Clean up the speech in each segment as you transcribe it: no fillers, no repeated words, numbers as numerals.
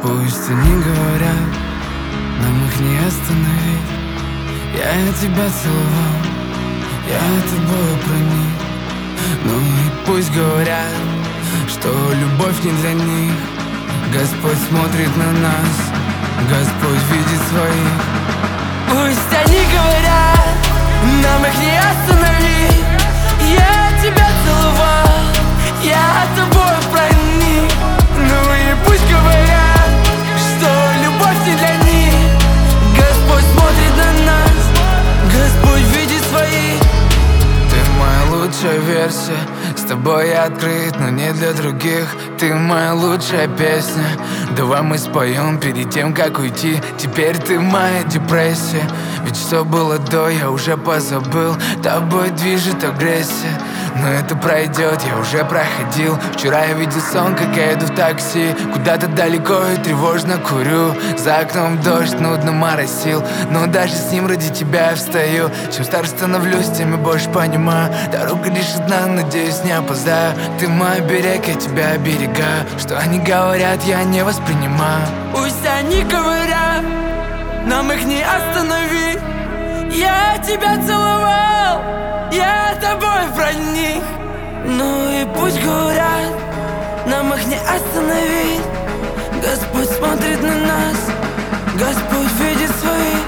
Пусть они говорят, нам их не остановить. Я тебя целовал, я тобою проник. Ну и пусть говорят, что любовь не для них. Господь смотрит на нас, Господь видит своих. Пусть они говорят, нам их не остановить. Я тебя целовал, я тобой проник. Ну и пусть говорят, что любовь не для них. Господь смотрит на нас, Господь видит своих. Ты моя лучшая версия, с тобой я открыт, но не для других. Ты моя лучшая песня, давай мы споем перед тем, как уйти. Теперь ты моя депрессия, ведь что было до, я уже позабыл. Тобой движет агрессия, но это пройдет, я уже проходил. Вчера я видел сон, как я еду в такси, куда-то далеко и тревожно курю. За окном дождь нудно моросил, но даже с ним ради тебя я встаю. Чем старше становлюсь, тем я больше понимаю, дорога лишь одна, надеюсь, не опоздаю. Ты мой берег, я тебя оберегаю. Что они говорят, я не воспринимаю. Пусть они говорят, нам их не остановить. Я тебя целовал, я тобой проник. Ну и пусть говорят, нам их не остановить. Господь смотрит на нас, Господь видит своих.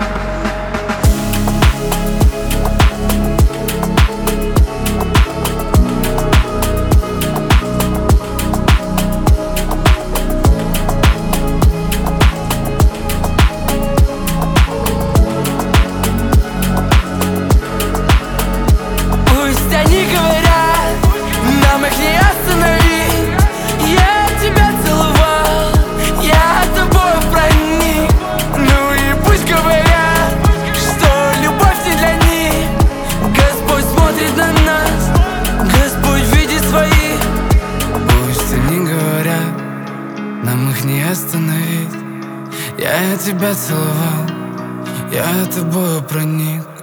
Нам их не остановить. Я тебя целовал, я тобою проник.